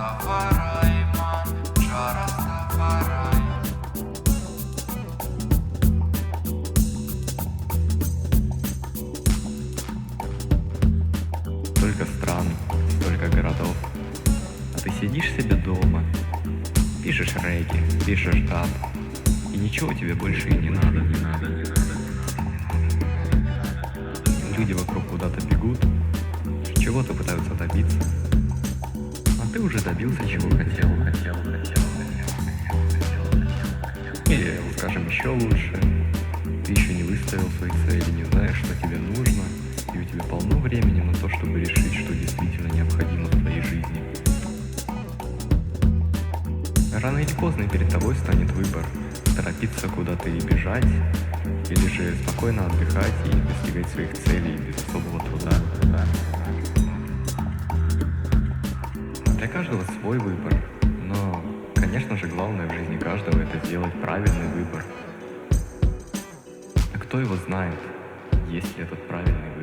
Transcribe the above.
Столько стран, столько городов, а ты сидишь себе дома, пишешь регги, пишешь даб, и ничего тебе больше и не надо. Люди вокруг куда-то бегут, чего-то пытаются добиться, а ты уже добился, чего хотел. Или, скажем, еще лучше, ты еще не выставил свои цели, не знаешь, что тебе нужно, и у тебя полно времени на то, чтобы решить, что действительно необходимо в твоей жизни. Рано или поздно перед тобой станет выбор: торопиться куда-то и бежать, или же спокойно отдыхать и достигать своих целей без особого труда. Для каждого свой выбор, но, конечно же, главное в жизни каждого — это сделать правильный выбор. А кто его знает, есть ли этот правильный